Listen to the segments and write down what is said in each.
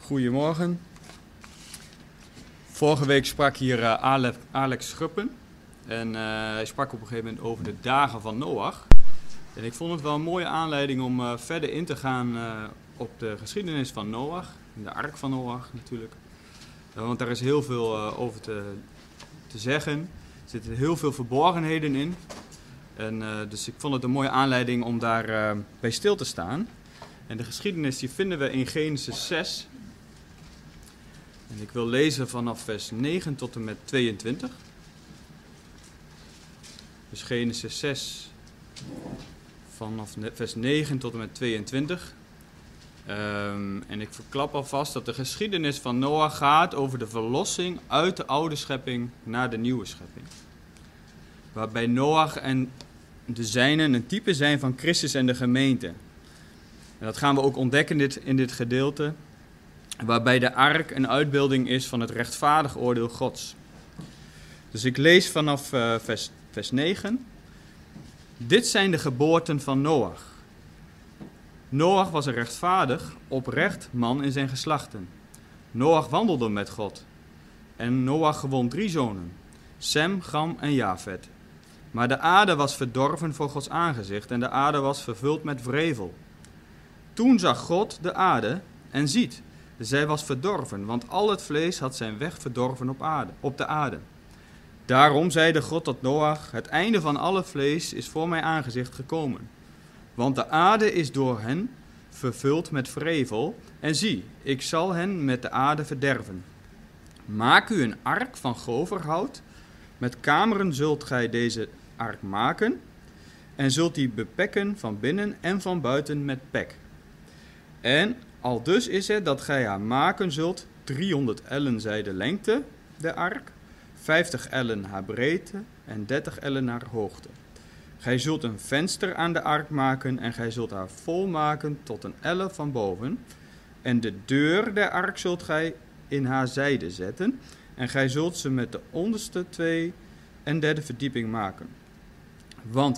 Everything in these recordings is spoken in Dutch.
Goedemorgen. Vorige week sprak hier Alex Schuppen. En hij sprak op een gegeven moment over de dagen van Noach. En ik vond het wel een mooie aanleiding om verder in te gaan op de geschiedenis van Noach. De ark van Noach natuurlijk. Want daar is heel veel over te zeggen. Er zitten heel veel verborgenheden in. En dus ik vond het een mooie aanleiding om daar bij stil te staan. En de geschiedenis die vinden we in Genesis 6. En ik wil lezen vanaf vers 9 tot en met 22. Dus Genesis 6 vanaf vers 9 tot en met 22. En ik verklap alvast dat de geschiedenis van Noach gaat over de verlossing uit de oude schepping naar de nieuwe schepping. Waarbij Noach en de zijnen een type zijn van Christus en de gemeente. En dat gaan we ook ontdekken in dit gedeelte. Waarbij de ark een uitbeelding is van het rechtvaardig oordeel Gods. Dus ik lees vanaf vers 9. Dit zijn de geboorten van Noach. Noach was een rechtvaardig, oprecht man in zijn geslachten. Noach wandelde met God. En Noach gewon 3 zonen. Sem, Cham en Jafet. Maar de aarde was verdorven voor Gods aangezicht en de aarde was vervuld met wrevel. Toen zag God de aarde en ziet, zij was verdorven, want al het vlees had zijn weg verdorven op de aarde. Daarom zeide God tot Noach, het einde van alle vlees is voor mijn aangezicht gekomen. Want de aarde is door hen vervuld met wrevel, en zie, ik zal hen met de aarde verderven. Maak u een ark van goverhout, met kameren zult gij deze ark maken, en zult die bepekken van binnen en van buiten met pek. En aldus is het dat gij haar maken zult, 300 ellen zij de lengte der ark, 50 ellen haar breedte en 30 ellen haar hoogte. Gij zult een venster aan de ark maken en gij zult haar volmaken tot een elle van boven. En de deur der ark zult gij in haar zijde zetten en gij zult ze met de onderste 2 en 3e verdieping maken. Want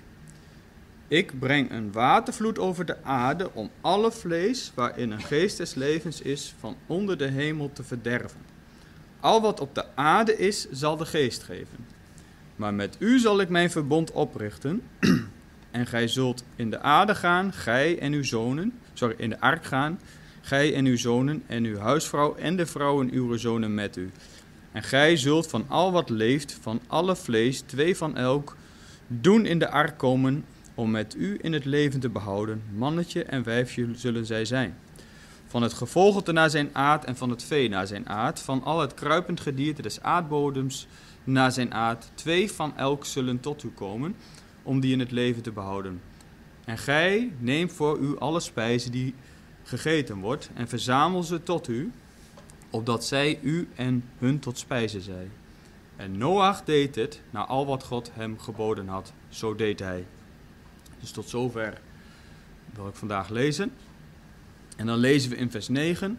ik breng een watervloed over de aarde om alle vlees waarin een geest des levens is van onder de hemel te verderven. Al wat op de aarde is, zal de geest geven. Maar met u zal ik mijn verbond oprichten. En gij zult in de aarde gaan, gij en uw zonen. In de ark gaan, gij en uw zonen en uw huisvrouw en de vrouwen uw zonen met u. En gij zult van al wat leeft, van alle vlees, 2 van elk, doen in de ark komen, om met u in het leven te behouden. Mannetje en wijfje zullen zij zijn. Van het gevogelte naar zijn aard en van het vee naar zijn aard, van al het kruipend gedierte des aardbodems naar zijn aard, 2 van elk zullen tot u komen, om die in het leven te behouden. En gij neemt voor u alle spijzen die gegeten wordt, en verzamel ze tot u, opdat zij u en hun tot spijze zij. En Noach deed het, naar al wat God hem geboden had, zo deed hij. Dus tot zover wil ik vandaag lezen. En dan lezen we in vers 9.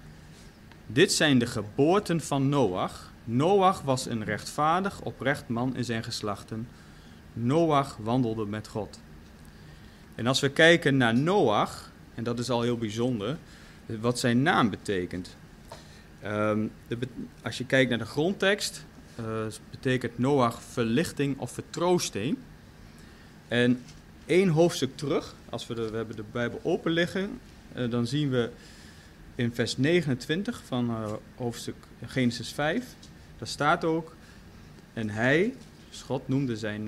Dit zijn de geboorten van Noach. Noach was een rechtvaardig, oprecht man in zijn geslachten. Noach wandelde met God. En als we kijken naar Noach, en dat is al heel bijzonder, wat zijn naam betekent. Als je kijkt naar de grondtekst, betekent Noach verlichting of vertroosting. En 1 hoofdstuk terug, als we hebben de Bijbel open liggen, dan zien we in vers 29 van hoofdstuk Genesis 5, daar staat ook, en hij, dus God noemde zijn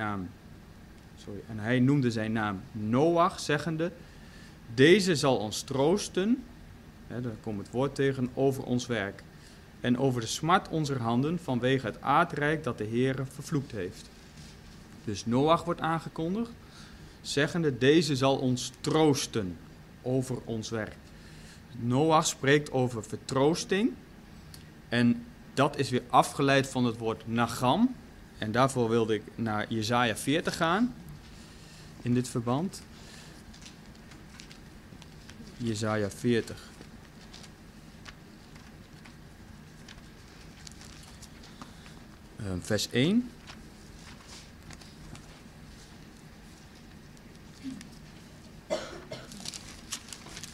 naam Noach, zeggende, deze zal ons troosten, daar komt het woord tegen, over ons werk, en over de smart onze handen vanwege het aardrijk dat de Heere vervloekt heeft. Dus Noach wordt aangekondigd, zeggende, deze zal ons troosten over ons werk. Noach spreekt over vertroosting en dat is weer afgeleid van het woord nagam. En daarvoor wilde ik naar Jesaja 40 gaan in dit verband. Jesaja 40. Vers 1.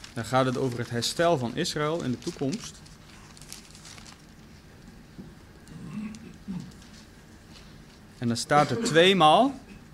Dan gaat het over het herstel van Israël in de toekomst. En dan staat er 2 maal: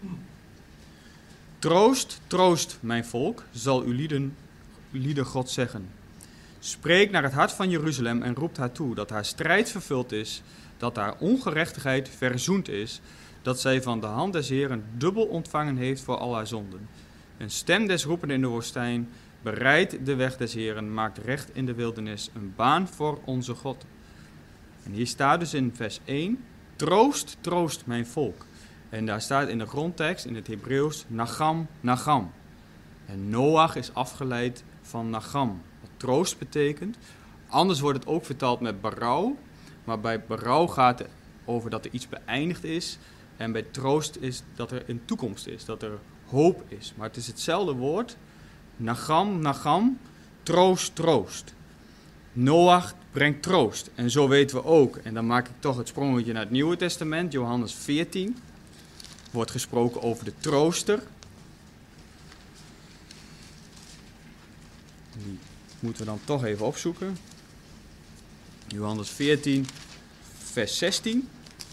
troost, troost mijn volk, zal uw lieden God zeggen. Spreek naar het hart van Jeruzalem en roept haar toe dat haar strijd vervuld is, dat haar ongerechtigheid verzoend is, dat zij van de hand des Heeren dubbel ontvangen heeft voor al haar zonden. Een stem des roependen in de woestijn, bereid de weg des Heeren, maakt recht in de wildernis, een baan voor onze God. En hier staat dus in vers 1, troost, troost mijn volk. En daar staat in de grondtekst, in het Hebreeuws, Nagam, Nagam. En Noach is afgeleid van Nagam, wat troost betekent. Anders wordt het ook vertaald met berouw. Maar bij berouw gaat het over dat er iets beëindigd is. En bij troost is dat er een toekomst is, dat er hoop is. Maar het is hetzelfde woord. Nagam, Nagam, troost, troost. Noach brengt troost. En zo weten we ook, en dan maak ik toch het sprongetje naar het Nieuwe Testament, Johannes 14. Wordt gesproken over de trooster. Die moeten we dan toch even opzoeken. Johannes 14, vers 16.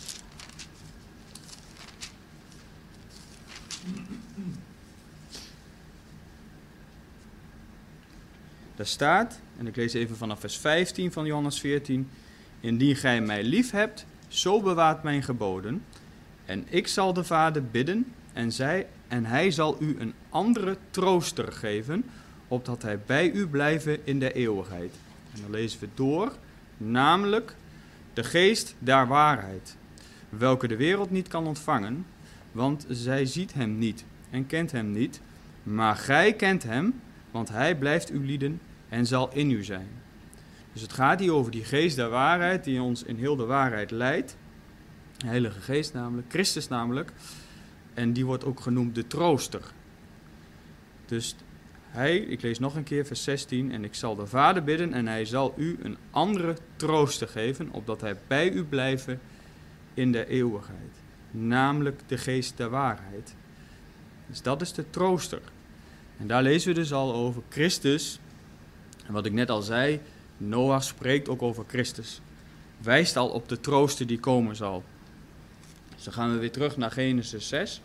Daar staat, en ik lees even vanaf vers 15 van Johannes 14. Indien gij mij lief hebt, zo bewaart mijn geboden. En ik zal de Vader bidden, en hij zal u een andere trooster geven, opdat hij bij u blijven in de eeuwigheid. En dan lezen we door, namelijk de geest der waarheid, welke de wereld niet kan ontvangen, want zij ziet hem niet en kent hem niet, maar gij kent hem, want hij blijft uw lieden en zal in u zijn. Dus het gaat hier over die geest der waarheid die ons in heel de waarheid leidt. De Heilige Geest namelijk, Christus namelijk. En die wordt ook genoemd de trooster. Dus ik lees nog een keer vers 16. En ik zal de Vader bidden en hij zal u een andere trooster geven, opdat hij bij u blijven in de eeuwigheid. Namelijk de geest der waarheid. Dus dat is de trooster. En daar lezen we dus al over Christus. En wat ik net al zei, Noach spreekt ook over Christus. Wijst al op de trooster die komen zal. Dus dan gaan we weer terug naar Genesis 6.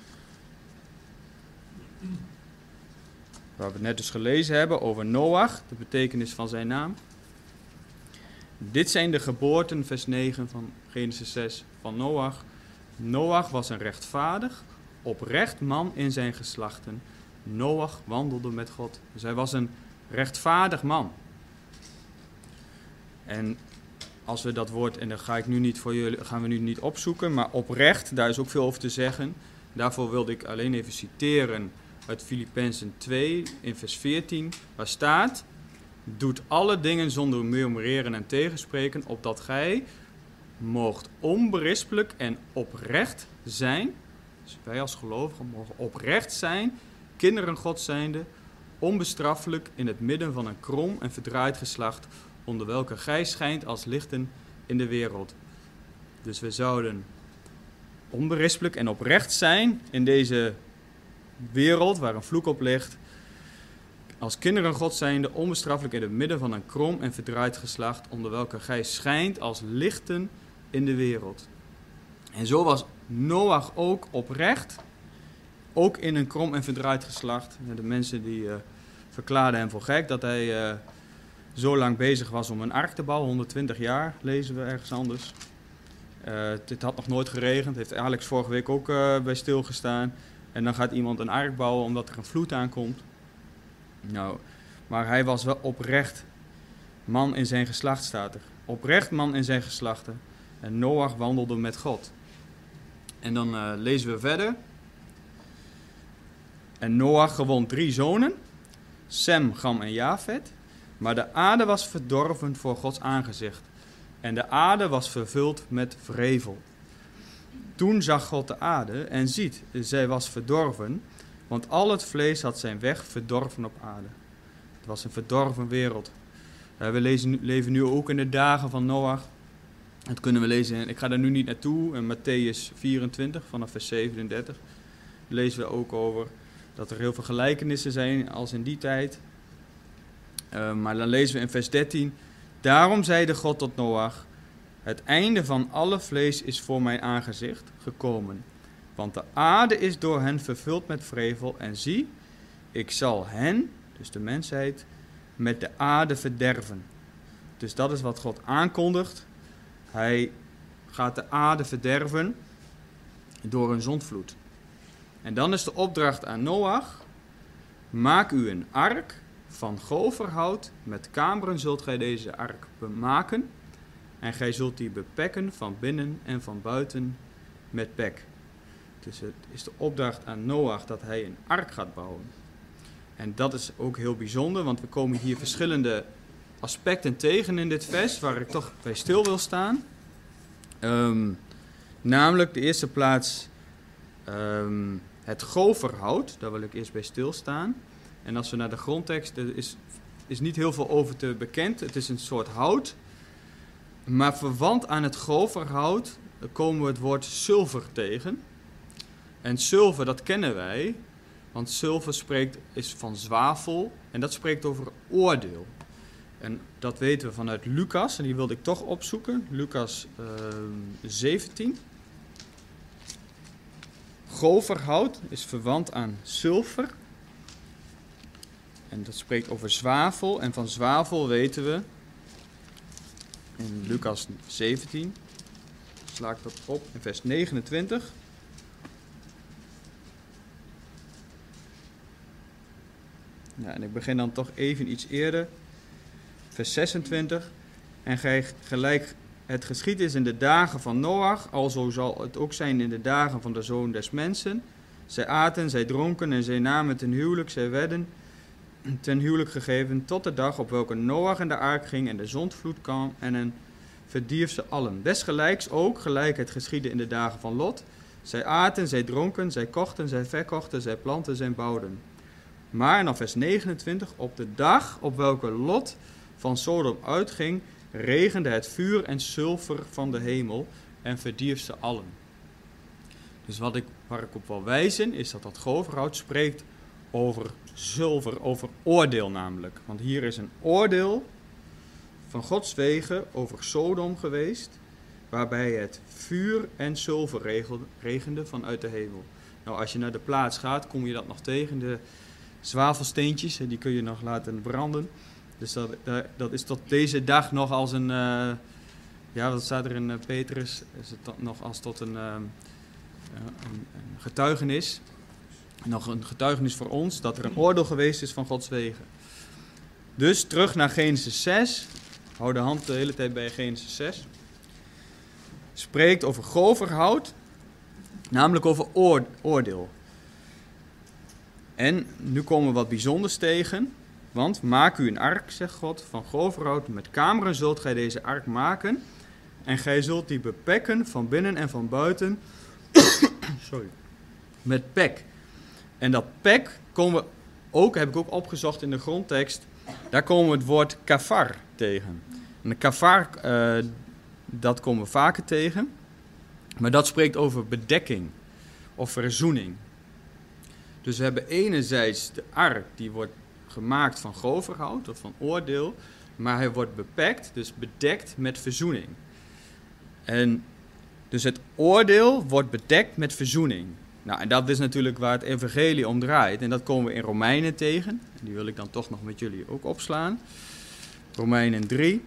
Waar we het net dus gelezen hebben over Noach, de betekenis van zijn naam. Dit zijn de geboorten, vers 9 van Genesis 6, van Noach. Noach was een rechtvaardig, oprecht man in zijn geslachten. Noach wandelde met God. Dus hij was een rechtvaardig man. En als we dat woord, en dat gaan we nu niet opzoeken, maar oprecht, daar is ook veel over te zeggen. Daarvoor wilde ik alleen even citeren uit Filippenzen 2 in vers 14, waar staat: doet alle dingen zonder murmureren en tegenspreken, opdat gij moogt onberispelijk en oprecht zijn. Dus wij als gelovigen mogen oprecht zijn, kinderen God zijnde, onbestraffelijk in het midden van een krom en verdraaid geslacht, onder welke gij schijnt als lichten in de wereld. Dus we zouden onberispelijk en oprecht zijn in deze wereld waar een vloek op ligt. Als kinderen God zijnde, onbestraffelijk in het midden van een krom en verdraaid geslacht, onder welke gij schijnt als lichten in de wereld. En zo was Noach ook oprecht, ook in een krom en verdraaid geslacht. De mensen die verklaarden hem voor gek dat hij zo lang bezig was om een ark te bouwen, 120 jaar, lezen we ergens anders. Het had nog nooit geregend, heeft Alex vorige week ook bij stilgestaan. En dan gaat iemand een ark bouwen omdat er een vloed aankomt. Nou, maar hij was wel oprecht man in zijn geslacht, staat er. Oprecht man in zijn geslachten. En Noach wandelde met God. En dan lezen we verder. En Noach gewon 3 zonen, Sem, Cham en Jafet. Maar de aarde was verdorven voor Gods aangezicht. En de aarde was vervuld met wrevel. Toen zag God de aarde en ziet, zij was verdorven, want al het vlees had zijn weg verdorven op aarde. Het was een verdorven wereld. We leven nu ook in de dagen van Noach. Dat kunnen we lezen, ik ga daar nu niet naartoe, in Mattheüs 24, vanaf vers 37. Lezen we ook over dat er heel veel gelijkenissen zijn als in die tijd. Maar dan lezen we in vers 13. Daarom zeide God tot Noach: het einde van alle vlees is voor mijn aangezicht gekomen. Want de aarde is door hen vervuld met vrevel. En zie, ik zal hen, dus de mensheid, met de aarde verderven. Dus dat is wat God aankondigt. Hij gaat de aarde verderven door een zondvloed. En dan is de opdracht aan Noach: maak u een ark van goferhout. Met kameren zult gij deze ark bemaken. En gij zult die bepekken van binnen en van buiten met pek. Dus het is de opdracht aan Noach dat hij een ark gaat bouwen. En dat is ook heel bijzonder, want we komen hier verschillende aspecten tegen in dit vers, waar ik toch bij stil wil staan. Namelijk de eerste plaats het goferhout, daar wil ik eerst bij stilstaan. En als we naar de grondtekst, er is niet heel veel over te bekend. Het is een soort hout, maar verwant aan het goferhout komen we het woord zilver tegen. En zilver, dat kennen wij, want zilver is van zwavel en dat spreekt over oordeel. En dat weten we vanuit Lucas, en die wilde ik toch opzoeken. Lucas 17. Goferhout is verwant aan zilver. En dat spreekt over zwavel. En van zwavel weten we in Lucas 17. Sla ik dat op in vers 29. Ja, en ik begin dan toch even iets eerder. Vers 26. En gelijk het geschied is in de dagen van Noach, alzo zal het ook zijn in de dagen van de Zoon des Mensen. Zij aten, zij dronken en zij namen ten huwelijk, zij werden ten huwelijk gegeven tot de dag op welke Noach in de ark ging en de zondvloed kwam en verdierf ze allen. Desgelijks ook, gelijk het geschiedde in de dagen van Lot. Zij aten, zij dronken, zij kochten, zij verkochten, zij planten, zij bouwden. Maar, en dan vers 29, op de dag op welke Lot van Sodom uitging, regende het vuur en zilver van de hemel en verdierf ze allen. Dus waar ik op wil wijzen, is dat dat goferhout spreekt over zilver, over oordeel namelijk. Want hier is een oordeel van Gods wegen over Sodom geweest, waarbij het vuur en zilver regende vanuit de hemel. Nou, als je naar de plaats gaat, kom je dat nog tegen, de zwavelsteentjes, die kun je nog laten branden. Dus dat is tot deze dag nog als een, wat staat er in Petrus, is het nog als tot een getuigenis. Nog een getuigenis voor ons, dat er een oordeel geweest is van Gods wegen. Dus terug naar Genesis 6, hou de hand de hele tijd bij Genesis 6. Spreekt over goferhout, namelijk over oordeel. En nu komen we wat bijzonders tegen. Want maak u een ark, zegt God, van goferhout. Met kameren zult gij deze ark maken. En gij zult die bepekken van binnen en van buiten. Met pek. En dat pek komen we ook, heb ik ook opgezocht in de grondtekst. Daar komen we het woord kafar tegen. En de kafar, dat komen we vaker tegen. Maar dat spreekt over bedekking of verzoening. Dus we hebben enerzijds de ark, die wordt gemaakt van goferhout of van oordeel, maar hij wordt bepekt, dus bedekt met verzoening. En dus het oordeel wordt bedekt met verzoening. Nou, en dat is natuurlijk waar het evangelie om draait. En dat komen we in Romeinen tegen. En die wil ik dan toch nog met jullie ook opslaan. Romeinen 3.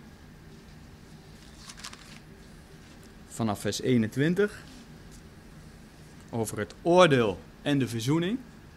Vanaf vers 21. Over het oordeel en de verzoening.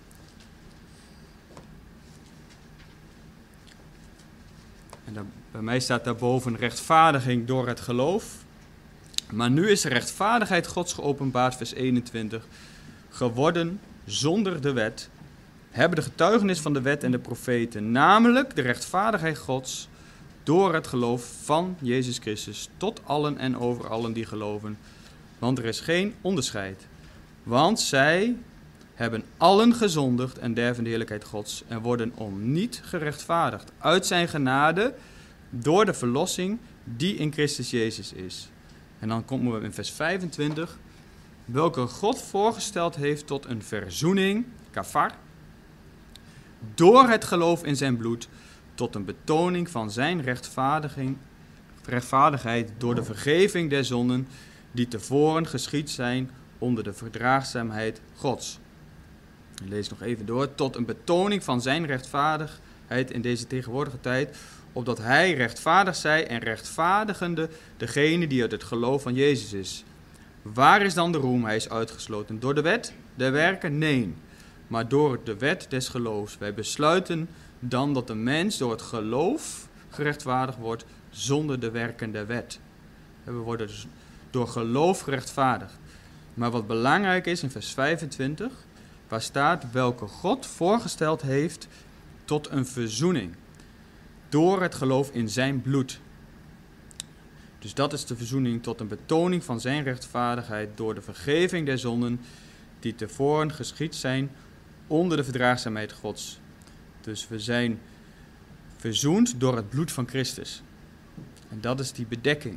En dan, bij mij staat daarboven rechtvaardiging door het geloof. Maar nu is de rechtvaardigheid Gods geopenbaard, vers 21, geworden zonder de wet, hebben de getuigenis van de wet en de profeten, namelijk de rechtvaardigheid Gods door het geloof van Jezus Christus, tot allen en over allen die geloven. Want er is geen onderscheid. Want zij hebben allen gezondigd en derven de heerlijkheid Gods en worden om niet gerechtvaardigd uit zijn genade door de verlossing die in Christus Jezus is. En dan komen we in vers 25, welke God voorgesteld heeft tot een verzoening, kafar, door het geloof in zijn bloed, tot een betoning van zijn rechtvaardigheid door de vergeving der zonden die tevoren geschied zijn onder de verdraagzaamheid Gods. Ik lees nog even door. Tot een betoning van zijn rechtvaardigheid in deze tegenwoordige tijd, opdat hij rechtvaardig zij en rechtvaardigende degene die uit het geloof van Jezus is. Waar is dan de roem? Hij is uitgesloten. Door de wet der werken? Nee, maar door de wet des geloofs. Wij besluiten dan dat de mens door het geloof gerechtvaardigd wordt zonder de werken der wet. We worden dus door geloof gerechtvaardigd. Maar wat belangrijk is in vers 25, waar staat welke God voorgesteld heeft tot een verzoening door het geloof in zijn bloed. Dus dat is de verzoening tot een betoning van zijn rechtvaardigheid door de vergeving der zonden die tevoren geschied zijn onder de verdraagzaamheid Gods. Dus we zijn verzoend door het bloed van Christus. En dat is die bedekking.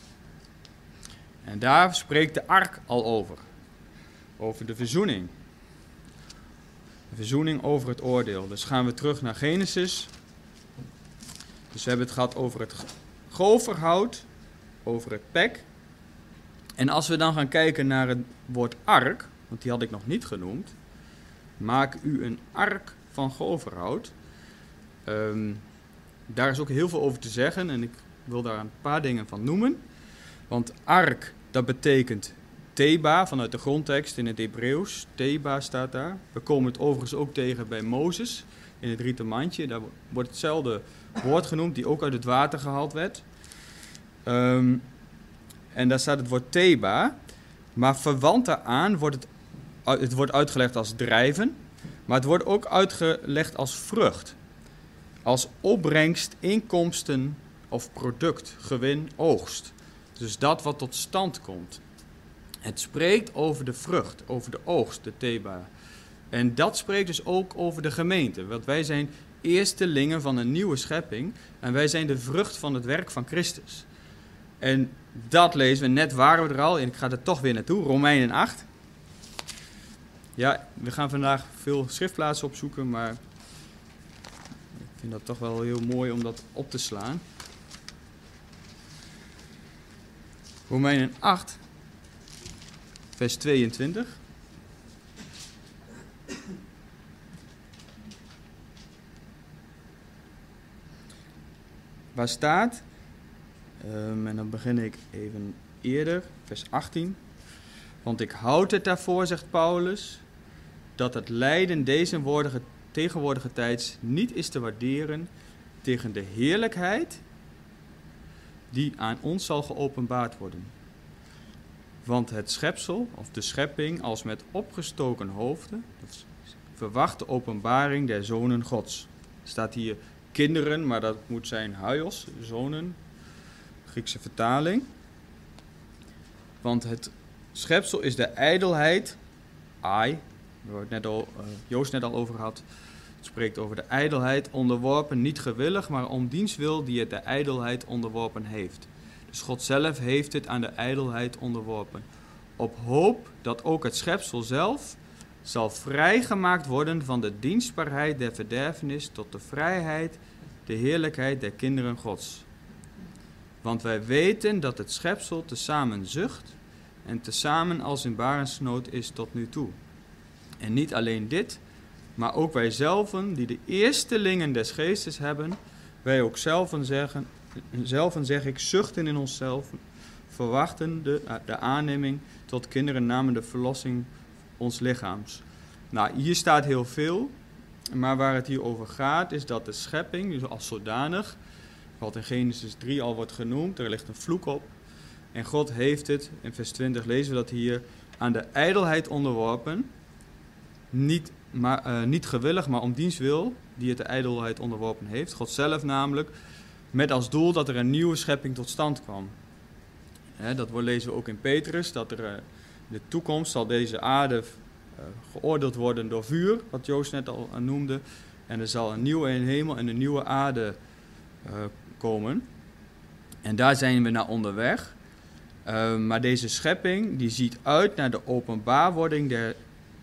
En daar spreekt de ark al over. Over de verzoening. De verzoening over het oordeel. Dus gaan we terug naar Genesis. Dus we hebben het gehad over het goferhout, over het pek. En als we dan gaan kijken naar het woord ark, want die had ik nog niet genoemd. Maak u een ark van goferhout. Daar is ook heel veel over te zeggen en ik wil daar een paar dingen van noemen. Want ark, dat betekent Theba, vanuit de grondtekst in het Hebreeuws. Theba staat daar. We komen het overigens ook tegen bij Mozes in het rieten mandje. Daar wordt hetzelfde woord genoemd, die ook uit het water gehaald werd. En daar staat het woord Theba. Maar verwant daaraan wordt het wordt uitgelegd als drijven. Maar het wordt ook uitgelegd als vrucht. Als opbrengst, inkomsten of product, gewin, oogst. Dus dat wat tot stand komt. Het spreekt over de vrucht, over de oogst, de Theba. En dat spreekt dus ook over de gemeente. Want wij zijn eerstelingen van een nieuwe schepping. En wij zijn de vrucht van het werk van Christus. En dat lezen we, net waren we er al. En ik ga er toch weer naartoe, Romeinen 8. Ja, we gaan vandaag veel schriftplaatsen opzoeken, maar ik vind dat toch wel heel mooi om dat op te slaan. Romeinen 8, vers 22. Waar staat, en dan begin ik even eerder, vers 18. Want ik houd het daarvoor, zegt Paulus, dat het lijden deze tegenwoordige tijds niet is te waarderen tegen de heerlijkheid die aan ons zal geopenbaard worden. Want het schepsel, of de schepping, als met opgestoken hoofden, verwacht de openbaring der zonen Gods. Er staat hier kinderen, maar dat moet zijn huios, zonen, Griekse vertaling. Want het schepsel is de ijdelheid, ai, waar Joost net al over had. Het spreekt over de ijdelheid, onderworpen, niet gewillig, maar om diens wil die het de ijdelheid onderworpen heeft. Dus God zelf heeft het aan de ijdelheid onderworpen. Op hoop dat ook het schepsel zelf zal vrijgemaakt worden van de dienstbaarheid der verderfenis tot de vrijheid, de heerlijkheid der kinderen Gods. Want wij weten dat het schepsel tezamen zucht en tezamen als in barensnood is tot nu toe. En niet alleen dit, maar ook wij zelven, die de eerstelingen des geestes hebben, wij ook zelven zeg ik, zuchten in onszelf, verwachten de aanneming tot kinderen namen de verlossing ons lichaams. Nou, hier staat heel veel, maar waar het hier over gaat is dat de schepping, dus als zodanig, wat in Genesis 3 al wordt genoemd, er ligt een vloek op. En God heeft het, in vers 20 lezen we dat hier, aan de ijdelheid onderworpen, niet gewillig, maar om diens wil, die het de ijdelheid onderworpen heeft. God zelf namelijk, met als doel dat er een nieuwe schepping tot stand kwam. Dat lezen we ook in Petrus, dat er in de toekomst zal deze aarde geoordeeld worden door vuur, wat Joost net al noemde. En er zal een nieuwe hemel en een nieuwe aarde komen. En daar zijn we naar onderweg. Maar deze schepping die ziet uit naar de openbaarwording der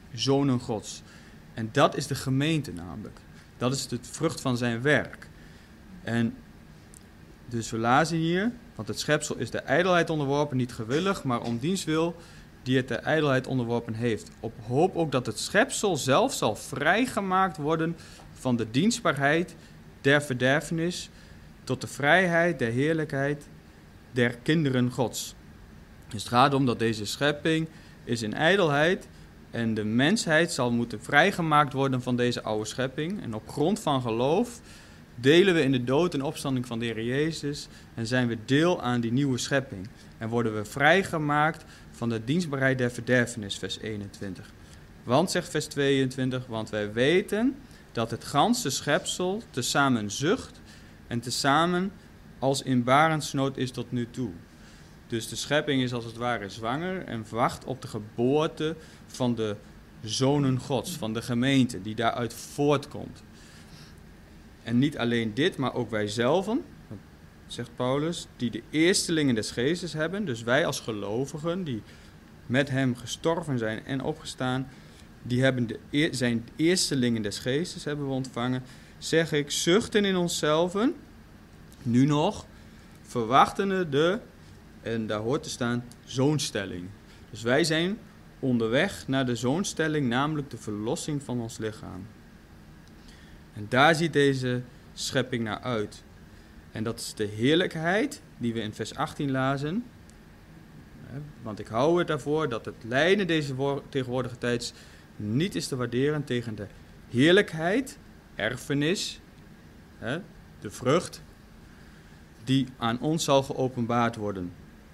zonen Gods. En dat is de gemeente namelijk. Dat is de vrucht van zijn werk. En dus we lazen hier, want het schepsel is de ijdelheid onderworpen, niet gewillig, maar om diens wil die het de ijdelheid onderworpen heeft. Op hoop ook dat het schepsel zelf zal vrijgemaakt worden van de dienstbaarheid der verderfenis tot de vrijheid der heerlijkheid der kinderen Gods. Dus het gaat om dat deze schepping is in ijdelheid en de mensheid zal moeten vrijgemaakt worden van deze oude schepping. En op grond van geloof delen we in de dood en opstanding van de Heer Jezus en zijn we deel aan die nieuwe schepping. En worden we vrijgemaakt van de dienstbaarheid der verderfenis, vers 21. Want, zegt vers 22, want wij weten dat het ganse schepsel tezamen zucht en tezamen als in barensnood is tot nu toe. Dus de schepping is als het ware zwanger en wacht op de geboorte van de zonen Gods, van de gemeente die daaruit voortkomt. En niet alleen dit, maar ook wij zelven, zegt Paulus, die de eerstelingen des geestes hebben, dus wij als gelovigen die met hem gestorven zijn en opgestaan, die hebben zijn eerstelingen des geestes hebben we ontvangen, zeg ik, zuchten in onszelven, nu nog, verwachtende de, en daar hoort te staan, zoonstelling. Dus wij zijn onderweg naar de zoonstelling, namelijk de verlossing van ons lichaam. En daar ziet deze schepping naar uit. En dat is de heerlijkheid die we in vers 18 lazen. Want ik hou het daarvoor dat het lijden deze tegenwoordige tijds niet is te waarderen tegen de heerlijkheid, erfenis, de vrucht, die aan ons zal geopenbaard worden.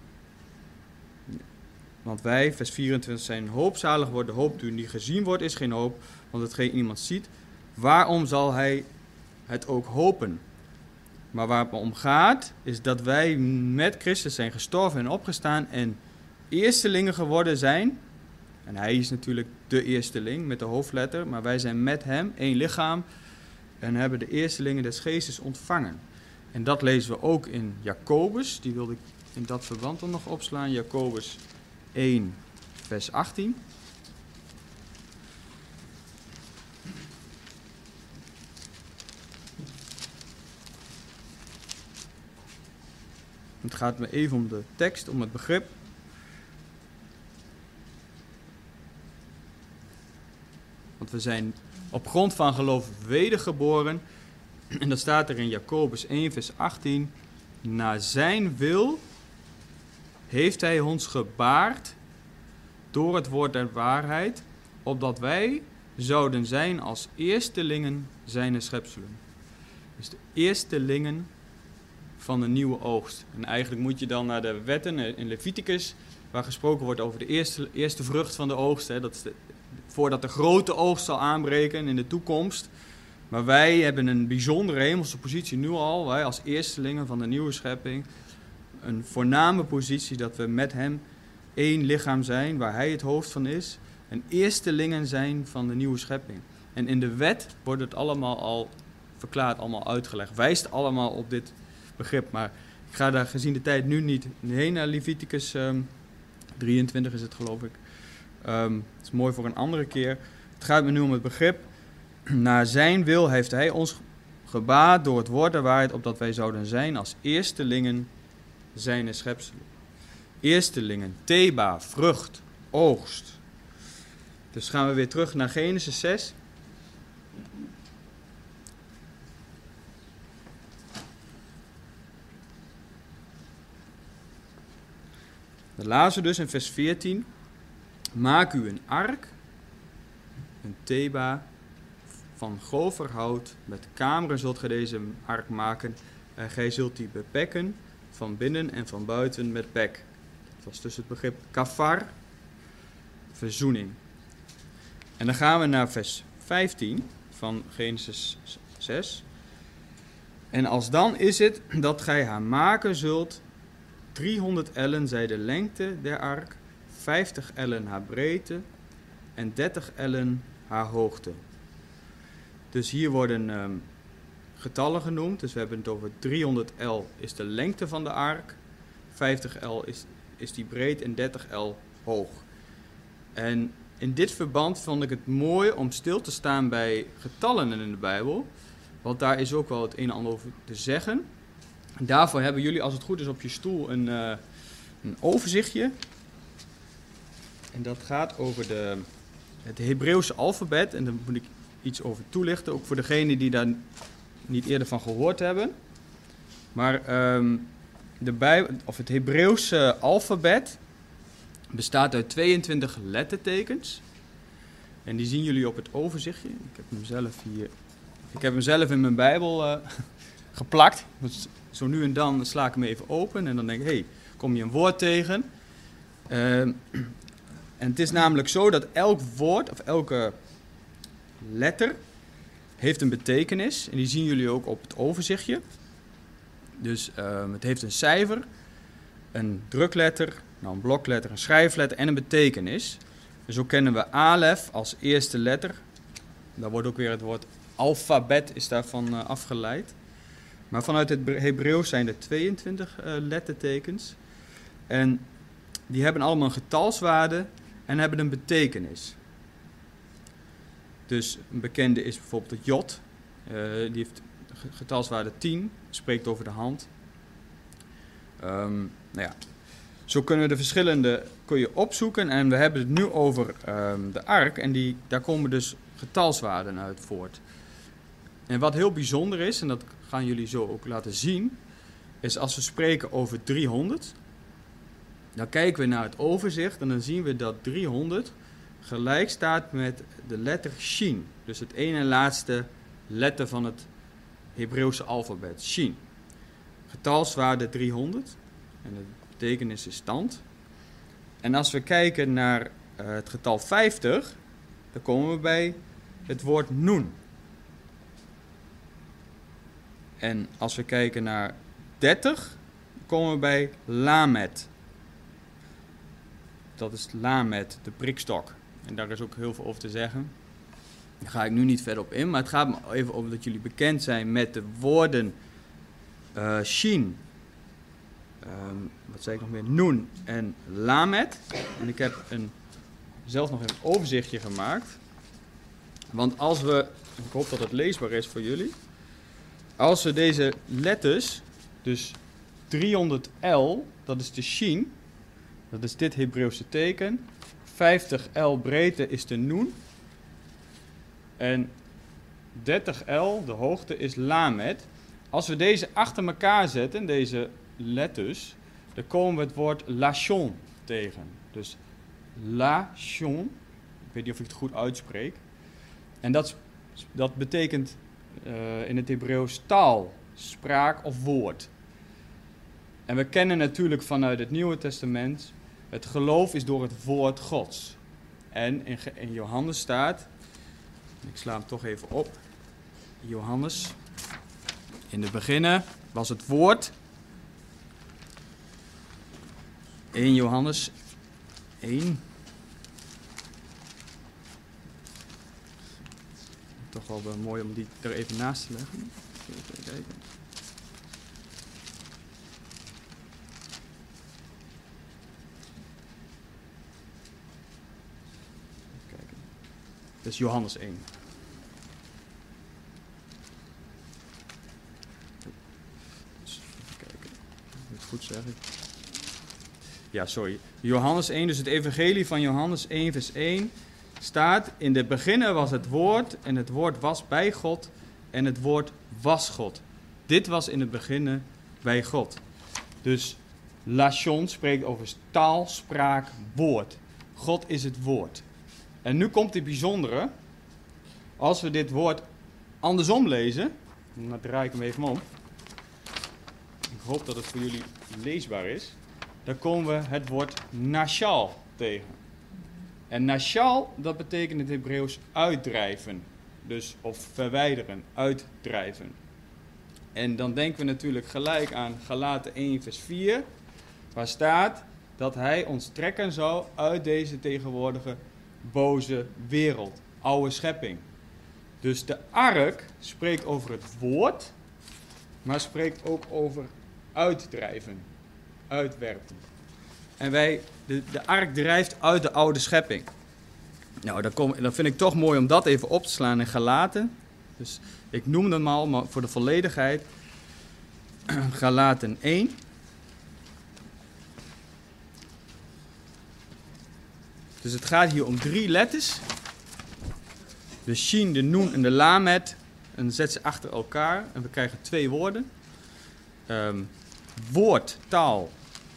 Want wij, vers 24, zijn hoopzalig worden. De hoop die niet gezien wordt is geen hoop, want hetgeen iemand ziet, waarom zal hij het ook hopen? Maar waar het om gaat, is dat wij met Christus zijn gestorven en opgestaan en eerstelingen geworden zijn. En hij is natuurlijk de eersteling met de hoofdletter, maar wij zijn met hem één lichaam en hebben de eerstelingen des geestes ontvangen. En dat lezen we ook in Jacobus, die wilde ik in dat verband dan nog opslaan. Jacobus 1, vers 18. Het gaat me even om de tekst, om het begrip. Want we zijn op grond van geloof wedergeboren. En dat staat er in Jacobus 1, vers 18. Naar zijn wil heeft hij ons gebaard door het woord der waarheid, opdat wij zouden zijn als eerstelingen zijne schepselen. Dus de eerstelingen van de nieuwe oogst. En eigenlijk moet je dan naar de wetten in Leviticus, waar gesproken wordt over de eerste vrucht van de oogst. Dat is voordat de grote oogst zal aanbreken in de toekomst. Maar wij hebben een bijzondere hemelse positie nu al, wij als eerstelingen van de nieuwe schepping. Een voorname positie dat we met hem één lichaam zijn, waar hij het hoofd van is. En eerstelingen zijn van de nieuwe schepping. En in de wet wordt het allemaal al verklaard, allemaal uitgelegd. Wijst allemaal op dit begrip. Maar ik ga daar gezien de tijd nu niet heen naar Leviticus 23 is het geloof ik. Het is mooi voor een andere keer. Het gaat me nu om het begrip. Naar zijn wil heeft hij ons gebaard door het woord der waarheid, opdat wij zouden zijn als eerstelingen zijne schepselen. Eerstelingen, theba, vrucht, oogst. Dus gaan we weer terug naar Genesis 6. Dan lazen we dus in vers 14. Maak u een ark, een theba, van goverhout. Met kameren zult gij deze ark maken. En gij zult die bepekken van binnen en van buiten met pek. Dat was dus het begrip kafar, verzoening. En dan gaan we naar vers 15 van Genesis 6. En als dan is het dat gij haar maken zult, 300 ellen zij de lengte der ark, 50 ellen haar breedte en 30 ellen haar hoogte. Dus hier worden getallen genoemd. Dus we hebben het over 300 L is de lengte van de ark, 50 L is die breed en 30 L hoog. En in dit verband vond ik het mooi om stil te staan bij getallen in de Bijbel. Want daar is ook wel het een en ander over te zeggen. En daarvoor hebben jullie, als het goed is, op je stoel een overzichtje. En dat gaat over het Hebreeuwse alfabet. En daar moet ik iets over toelichten, ook voor degenen die daar niet eerder van gehoord hebben. Maar het Hebreeuwse alfabet bestaat uit 22 lettertekens. En die zien jullie op het overzichtje. Ik heb hem zelf in mijn Bijbel geplakt. Dus zo nu en dan sla ik hem even open en dan denk ik, kom je een woord tegen. En het is namelijk zo dat elk woord of elke letter heeft een betekenis. En die zien jullie ook op het overzichtje. Dus het heeft een cijfer, een drukletter, een blokletter, een schrijfletter en een betekenis. Dus zo kennen we alef als eerste letter. Daar wordt ook weer het woord alfabet is daarvan afgeleid. Maar vanuit het Hebreeuws zijn er 22 lettertekens. En die hebben allemaal een getalswaarde en hebben een betekenis. Dus een bekende is bijvoorbeeld het jod. Die heeft getalswaarde 10, spreekt over de hand. Zo kunnen we de verschillende opzoeken. En we hebben het nu over de ark. En daar komen dus getalswaarden uit voort. En wat heel bijzonder is, en dat gaan jullie zo ook laten zien, is als we spreken over 300. Dan kijken we naar het overzicht en dan zien we dat 300 gelijk staat met de letter Shin. Dus het ene en laatste letter van het Hebreeuwse alfabet, Shin. Getalswaarde 300 en de betekenis is stand. En als we kijken naar het getal 50, dan komen we bij het woord Nun. En als we kijken naar 30, komen we bij Lamed. Dat is Lamed, de prikstok. En daar is ook heel veel over te zeggen. Daar ga ik nu niet verder op in, maar het gaat me even over dat jullie bekend zijn met de woorden Shin. Wat zei ik nog meer? Nun en Lamed. En ik heb zelf nog een overzichtje gemaakt. Want ik hoop dat het leesbaar is voor jullie. Als we deze letters, dus 300L, dat is de Shin, dat is dit Hebreeuwse teken. 50L breedte is de Nun. En 30L, de hoogte, is Lamed. Als we deze achter elkaar zetten, deze letters, dan komen we het woord Lashon tegen. Dus Lashon, ik weet niet of ik het goed uitspreek. En dat betekent in het Hebreeuws taal, spraak of woord. En we kennen natuurlijk vanuit het Nieuwe Testament, het geloof is door het woord Gods. En in Johannes staat, ik sla hem toch even op, Johannes, in de beginnen was het woord, 1 Johannes 1. Toch wel mooi om die er even naast te leggen. Even kijken. Dat is Johannes 1. Dus even kijken. Moet ik het goed zeggen? Ja, sorry. Johannes 1, dus het evangelie van Johannes 1 vers 1 staat: in het begin was het woord en het woord was bij God en het woord was God. Dit was in het begin bij God. Dus Lashon spreekt over taal, spraak, woord. God is het woord. En nu komt het bijzondere. Als we dit woord andersom lezen, dan draai ik hem even om. Ik hoop dat het voor jullie leesbaar is. Dan komen we het woord nashal tegen. En nashal, dat betekent in het Hebreeuws uitdrijven. Dus of verwijderen, uitdrijven. En dan denken we natuurlijk gelijk aan Galaten 1 vers 4. Waar staat dat hij ons trekken zou uit deze tegenwoordige boze wereld. Oude schepping. Dus de ark spreekt over het woord. Maar spreekt ook over uitdrijven. Uitwerpen. En de ark drijft uit de oude schepping. Nou, dan vind ik toch mooi om dat even op te slaan in Galaten. Dus ik noem hem al, maar voor de volledigheid. Galaten 1. Dus het gaat hier om 3 letters. De shin, de noen en de lamet. En zet ze achter elkaar. En we krijgen 2 woorden. Woord, taal.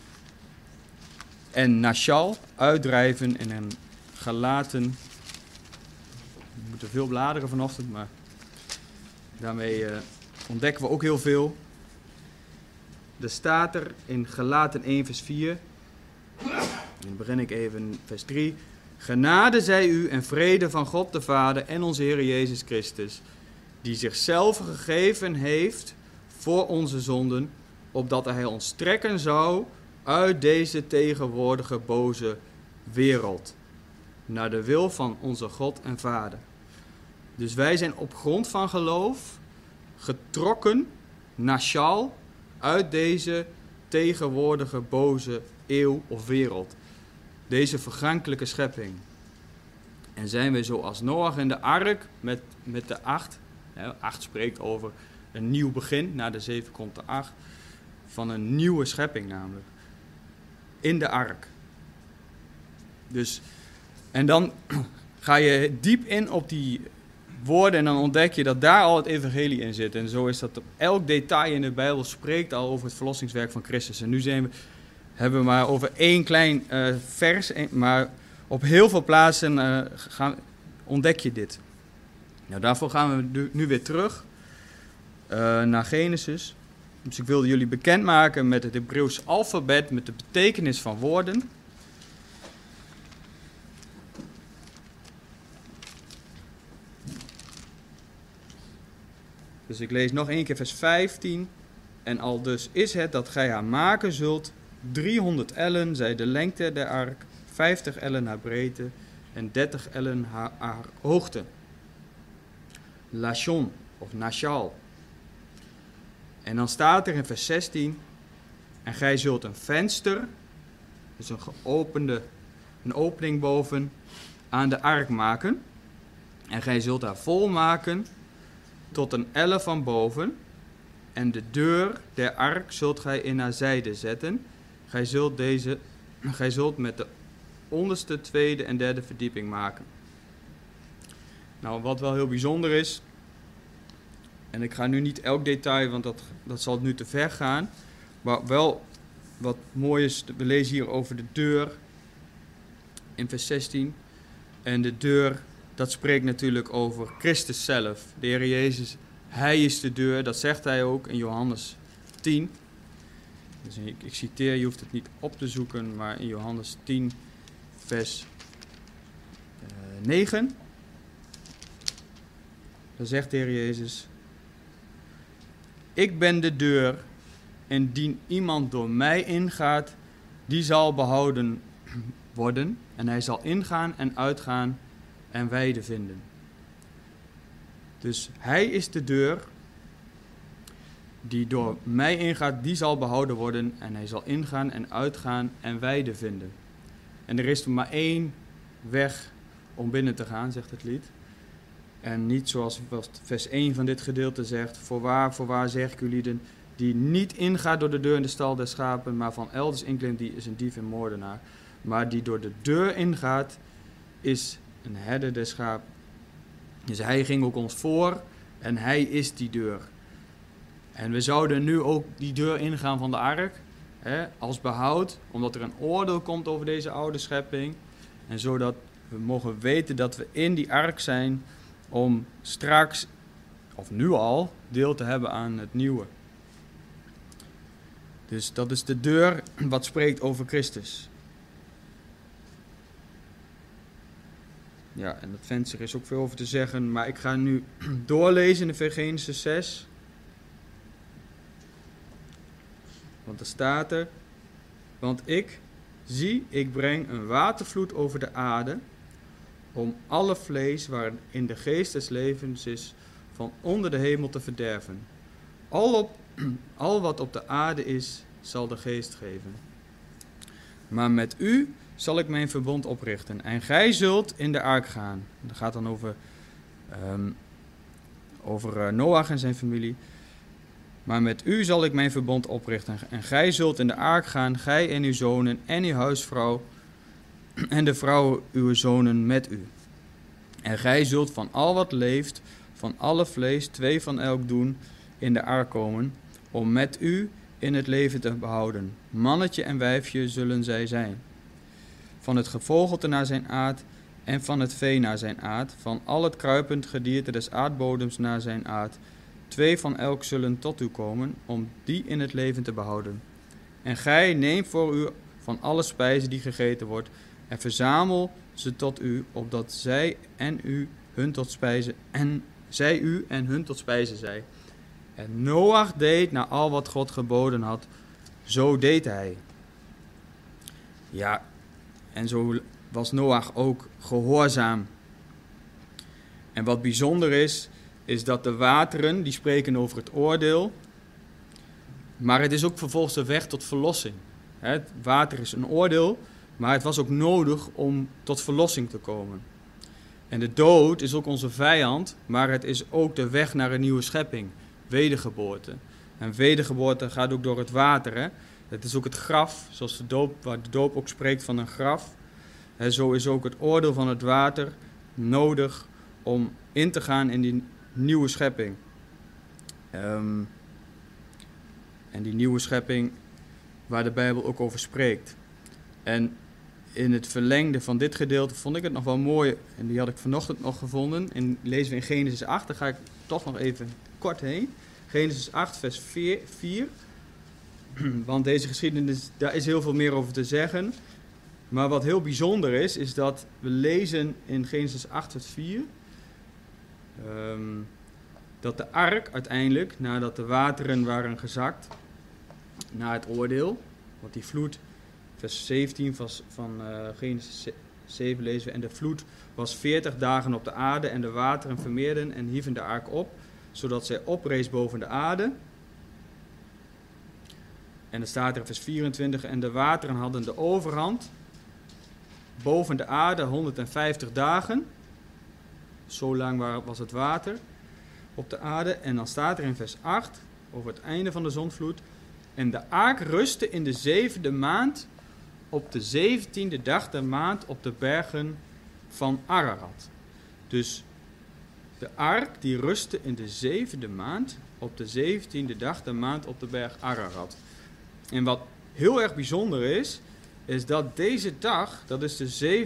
En nashal, uitdrijven. En een Galaten. We moeten veel bladeren vanochtend, maar daarmee ontdekken we ook heel veel. Er staat er in Galaten 1 vers 4. Dan begin ik even vers 3. Genade zij u en vrede van God de Vader en onze Heer Jezus Christus, die zichzelf gegeven heeft voor onze zonden, opdat hij ons trekken zou uit deze tegenwoordige boze wereld, naar de wil van onze God en Vader. Dus wij zijn op grond van geloof getrokken, nashal, uit deze tegenwoordige boze eeuw of wereld. Deze vergankelijke schepping. En zijn we zoals Noach in de ark met de 8. 8 spreekt over een nieuw begin. Na de 7 komt de 8. Van een nieuwe schepping namelijk. In de ark. Dus, en dan ga je diep in op die woorden en dan ontdek je dat daar al het evangelie in zit. En zo is dat op elk detail in de Bijbel spreekt al over het verlossingswerk van Christus. En nu hebben we maar over 1 klein vers, maar op heel veel plaatsen ontdek je dit. Nou, daarvoor gaan we nu weer terug naar Genesis. Dus ik wilde jullie bekendmaken met het Hebreeuws alfabet, met de betekenis van woorden. Dus ik lees nog 1 keer vers 15. En al dus is het dat gij haar maken zult, 300 ellen zij de lengte der ark, 50 ellen haar breedte en 30 ellen haar hoogte. Lashon of nashal. En dan staat er in vers 16, en gij zult een venster, dus een opening boven, aan de ark maken. En gij zult haar volmaken tot een elle van boven. En de deur der ark zult gij in haar zijde zetten. Gij zult met de onderste, tweede en derde verdieping maken. Nou, wat wel heel bijzonder is, en ik ga nu niet elk detail, want dat zal nu te ver gaan. Maar wel wat mooi is, we lezen hier over de deur in vers 16. En de deur, dat spreekt natuurlijk over Christus zelf. De Heer Jezus, Hij is de deur, dat zegt Hij ook in Johannes 10. Dus ik citeer, je hoeft het niet op te zoeken, maar in Johannes 10 vers 9. Dan zegt de Heer Jezus: ik ben de deur, en indien iemand door mij ingaat, die zal behouden worden, en hij zal ingaan en uitgaan en weide vinden. Dus Hij is de deur, die door mij ingaat, die zal behouden worden, en hij zal ingaan en uitgaan en weide vinden. En er is maar 1 weg om binnen te gaan, zegt het lied. En niet zoals vers 1 van dit gedeelte zegt: voorwaar zeg ik u lieden, die niet ingaat door de deur in de stal der schapen, maar van elders inklimt, die is een dief en moordenaar. Maar die door de deur ingaat, is een herder der schapen. Dus Hij ging ook ons voor en Hij is die deur. En we zouden nu ook die deur ingaan van de ark, als behoud, omdat er een oordeel komt over deze oude schepping. En zodat we mogen weten dat we in die ark zijn om straks, of nu al, deel te hebben aan het nieuwe. Dus dat is de deur wat spreekt over Christus. Ja, en dat venster is ook veel over te zeggen, maar ik ga nu doorlezen in Genesis 6. Want er staat er: want ik breng een watervloed over de aarde, om alle vlees waarin de geest des levens is, van onder de hemel te verderven. Al wat op de aarde is, zal de geest geven. Maar met u zal ik mijn verbond oprichten, en gij zult in de ark gaan. Dat gaat dan over Noach en zijn familie. Maar met u zal ik mijn verbond oprichten. En gij zult in de ark gaan, gij en uw zonen en uw huisvrouw en de vrouw uw zonen met u. En gij zult van al wat leeft, van alle vlees, 2 van elk doen in de ark komen, om met u in het leven te behouden. Mannetje en wijfje zullen zij zijn. Van het gevogelte naar zijn aard en van het vee naar zijn aard, van al het kruipend gedierte des aardbodems naar zijn aard. 2 van elk zullen tot u komen, om die in het leven te behouden. En gij neemt voor u van alle spijzen die gegeten wordt, en verzamel ze tot u, opdat zij en u hun tot spijzen, en zij u en hun tot spijzen zij. En Noach deed naar al wat God geboden had, zo deed hij. Ja, en zo was Noach ook gehoorzaam. En wat bijzonder is dat de wateren, die spreken over het oordeel, maar het is ook vervolgens de weg tot verlossing. Het water is een oordeel, maar het was ook nodig om tot verlossing te komen. En de dood is ook onze vijand, maar het is ook de weg naar een nieuwe schepping, wedergeboorte. En wedergeboorte gaat ook door het water. Hè? Het is ook het graf, zoals waar de doop ook spreekt van een graf. Zo is ook het oordeel van het water nodig om in te gaan in die nieuwe schepping. En die nieuwe schepping waar de Bijbel ook over spreekt. En in het verlengde van dit gedeelte vond ik het nog wel mooi, en die had ik vanochtend nog gevonden, en lezen we in Genesis 8, daar ga ik toch nog even kort heen. Genesis 8 vers 4, want deze geschiedenis, daar is heel veel meer over te zeggen. Maar wat heel bijzonder is dat we lezen in Genesis 8 vers 4, dat de ark uiteindelijk, nadat de wateren waren gezakt, na het oordeel, want die vloed, vers 17 van Genesis 7 lezen we, en de vloed was 40 dagen op de aarde en de wateren vermeerden en hieven de ark op, zodat zij oprees boven de aarde. En dan staat er in vers 24, en de wateren hadden de overhand boven de aarde 150 dagen. Zo lang was het water op de aarde. En dan staat er in vers 8, over het einde van de zondvloed, en de ark rustte in de 7e maand, op de 17e dag der maand, op de bergen van Ararat. Dus de ark die rustte in de 7e maand, op de 17e dag der maand, op de berg Ararat. En wat heel erg bijzonder is dat deze dag, dat is de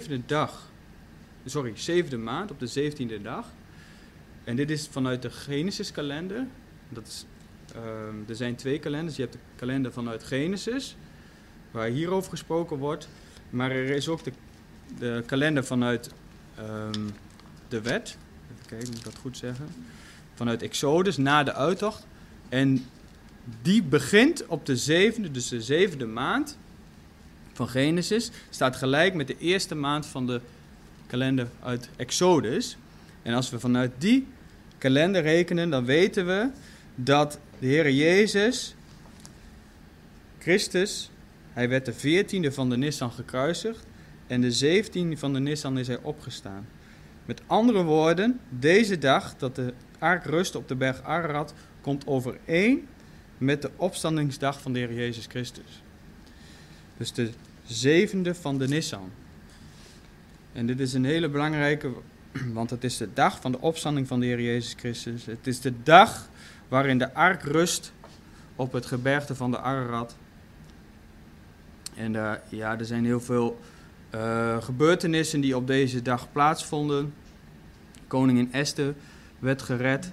7e maand, op de 17e dag. En dit is vanuit de Genesis kalender. Er zijn 2 kalenders. Je hebt de kalender vanuit Genesis, waar hierover gesproken wordt. Maar er is ook de kalender vanuit de wet. Even kijken, moet ik dat goed zeggen? Vanuit Exodus, na de uittocht. En die begint op de 7e, dus de 7e maand van Genesis. Staat gelijk met de eerste maand van de kalender uit Exodus. En als we vanuit die kalender rekenen, dan weten we dat de Heer Jezus Christus, hij werd de 14e van de Nisan gekruisigd en de 17e van de Nisan is hij opgestaan. Met andere woorden, deze dag dat de ark rust op de berg Ararat komt overeen met de opstandingsdag van de Heer Jezus Christus. Dus de 7e van de Nisan. En dit is een hele belangrijke, want het is de dag van de opstanding van de Heer Jezus Christus. Het is de dag waarin de ark rust op het gebergte van de Ararat. En er zijn heel veel gebeurtenissen die op deze dag plaatsvonden. Koningin Esther werd gered.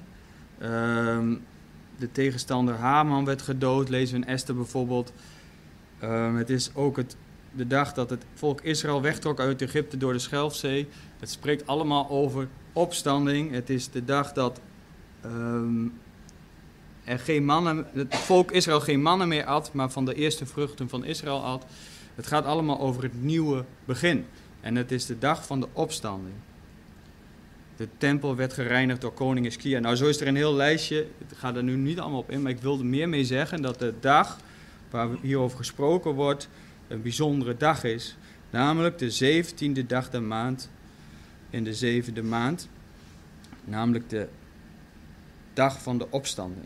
De tegenstander Haman werd gedood, lezen we in Esther bijvoorbeeld. Het is ook de dag dat het volk Israël wegtrok uit Egypte door de Schelfzee. Het spreekt allemaal over opstanding. Het is de dag dat het volk Israël geen mannen meer at, maar van de eerste vruchten van Israël at. Het gaat allemaal over het nieuwe begin. En het is de dag van de opstanding. De tempel werd gereinigd door koning Hiskia. Nou, zo is er een heel lijstje. Ik ga er nu niet allemaal op in, maar ik wil er meer mee zeggen dat de dag waar hierover gesproken wordt een bijzondere dag is. Namelijk de 17e dag der maand in de 7e maand. Namelijk dag van de opstanding.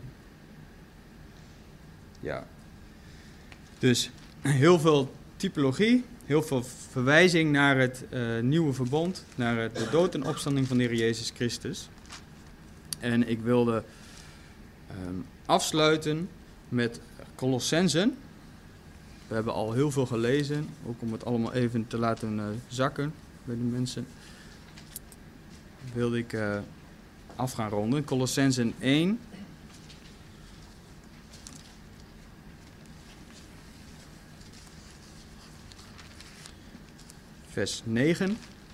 Ja. Dus heel veel typologie, heel veel verwijzing naar het nieuwe verbond, naar de dood en opstanding van de Heer Jezus Christus. En ik wilde afsluiten met Colossenzen. We hebben al heel veel gelezen, ook om het allemaal even te laten zakken bij de mensen. Wilde ik af gaan ronden. Colossenzen 1. Vers 9.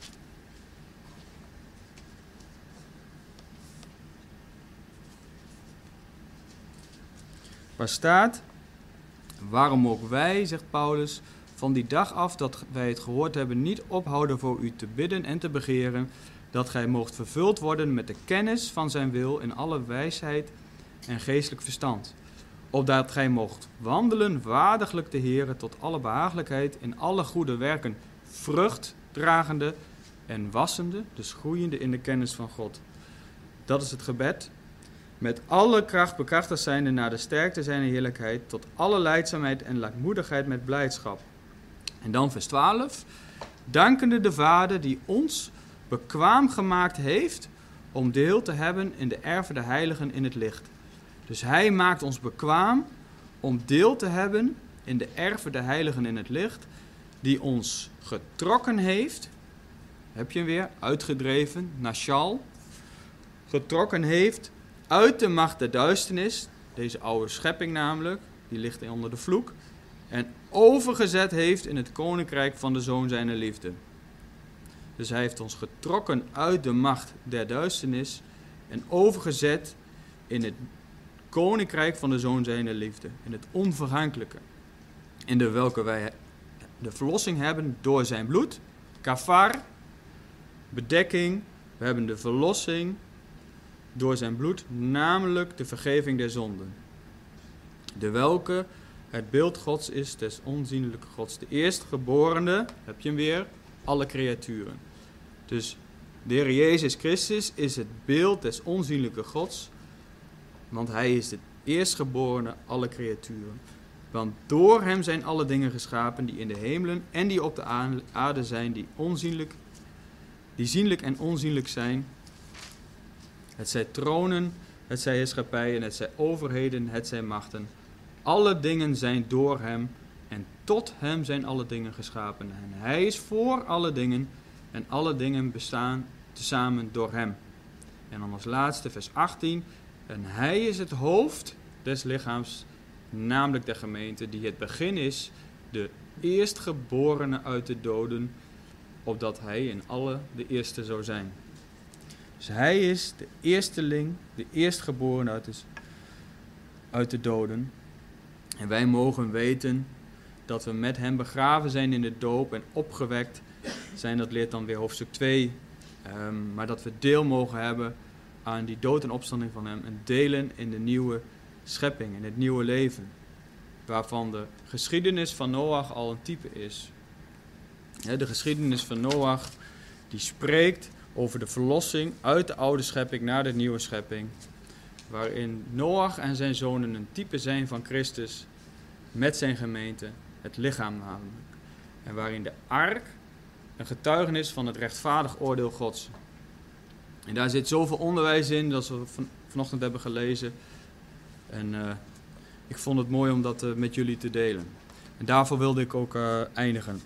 Waar staat: waarom ook wij, zegt Paulus, van die dag af dat wij het gehoord hebben, niet ophouden voor u te bidden en te begeren, dat gij moogt vervuld worden met de kennis van zijn wil in alle wijsheid en geestelijk verstand. Opdat gij moogt wandelen waardiglijk de Heere tot alle behagelijkheid in alle goede werken, vrucht dragende en wassende, dus groeiende in de kennis van God. Dat is het gebed. Met alle kracht bekrachtigd zijnde naar de sterkte zijner heerlijkheid, tot alle lijdzaamheid en lankmoedigheid met blijdschap. En dan vers 12. Dankende de Vader die ons bekwaam gemaakt heeft om deel te hebben in de erven der heiligen in het licht. Dus hij maakt ons bekwaam om deel te hebben in de erven der heiligen in het licht, die ons getrokken heeft, heb je hem weer, uitgedreven, nashal, getrokken heeft uit de macht der duisternis, deze oude schepping namelijk, die ligt onder de vloek, en overgezet heeft in het koninkrijk van de Zoon zijner liefde. Dus hij heeft ons getrokken uit de macht der duisternis en overgezet in het koninkrijk van de Zoon zijner liefde, in het onvergankelijke, in de welke wij de verlossing hebben door zijn bloed, kafar, bedekking, we hebben de verlossing door zijn bloed, namelijk de vergeving der zonden, de welke het beeld Gods is, des onzienlijke Gods, de eerstgeborene, heb je hem weer, alle creaturen. Dus de Heer Jezus Christus is het beeld des onzienlijke Gods, want hij is het eerstgeborene alle creaturen. Want door hem zijn alle dingen geschapen die in de hemelen en die op de aarde zijn, die zienlijk en onzienlijk zijn. Het zij tronen, het zij heerschappijen, het zij overheden, het zij machten. Alle dingen zijn door hem en tot hem zijn alle dingen geschapen. En hij is voor alle dingen en alle dingen bestaan tezamen door hem. En dan als laatste vers 18. En hij is het hoofd des lichaams, namelijk de gemeente, die het begin is, de eerstgeborene uit de doden, opdat hij in alle de eerste zou zijn. Dus hij is de eersteling, de eerstgeborene uit de doden. En wij mogen weten dat we met hem begraven zijn in de doop en opgewekt zijn. Dat leert dan weer hoofdstuk 2. Maar dat we deel mogen hebben aan die dood en opstanding van hem en delen in de nieuwe schepping, in het nieuwe leven. Waarvan de geschiedenis van Noach al een type is. De geschiedenis van Noach die spreekt over de verlossing uit de oude schepping naar de nieuwe schepping. Waarin Noach en zijn zonen een type zijn van Christus met zijn gemeente, het lichaam namelijk. En waarin de ark een getuigenis van het rechtvaardig oordeel Gods. En daar zit zoveel onderwijs in, dat we vanochtend hebben gelezen. En ik vond het mooi om dat met jullie te delen. En daarvoor wilde ik ook eindigen.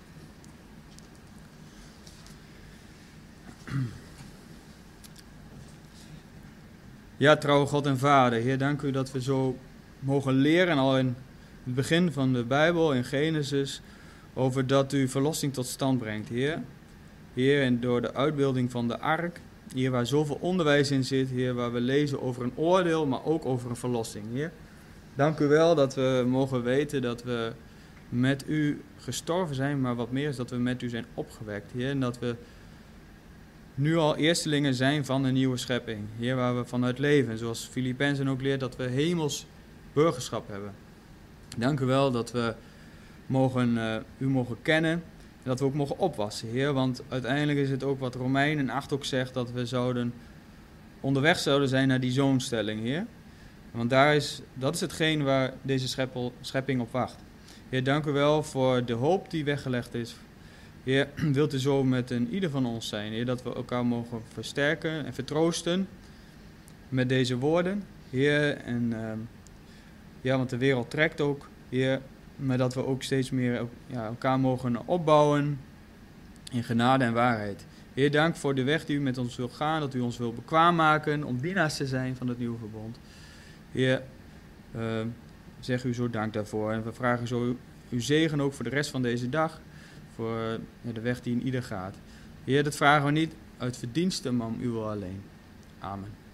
Ja, trouwe God en Vader, Heer, dank u dat we zo mogen leren al in het begin van de Bijbel, in Genesis, over dat u verlossing tot stand brengt, Heer. Heer, en door de uitbeelding van de ark, Heer, waar zoveel onderwijs in zit, Heer, waar we lezen over een oordeel, maar ook over een verlossing, Heer. Dank u wel dat we mogen weten dat we met u gestorven zijn, maar wat meer is dat we met u zijn opgewekt, Heer. En dat we nu al eerstelingen zijn van de nieuwe schepping, Heer, waar we vanuit leven. En zoals Filippenzen ook leert, dat we hemels burgerschap hebben. Dank u wel dat we u mogen kennen en dat we ook mogen opwassen, Heer. Want uiteindelijk is het ook wat Romeinen 8 ook zegt, dat we zouden onderweg zouden zijn naar die zoonstelling, Heer. Want dat is hetgeen waar deze schepping op wacht. Heer, dank u wel voor de hoop die weggelegd is. Heer, wilt u zo met ieder van ons zijn, Heer, dat we elkaar mogen versterken en vertroosten met deze woorden. Heer, en want de wereld trekt ook, Heer, maar dat we ook steeds meer elkaar mogen opbouwen in genade en waarheid. Heer, dank voor de weg die u met ons wilt gaan, dat u ons wilt bekwaam maken om dienaars te zijn van het nieuwe verbond. Heer, zeg u zo dank daarvoor. En we vragen zo uw zegen ook voor de rest van deze dag, voor de weg die in ieder gaat. Heer, dat vragen we niet uit verdiensten, maar om u alleen. Amen.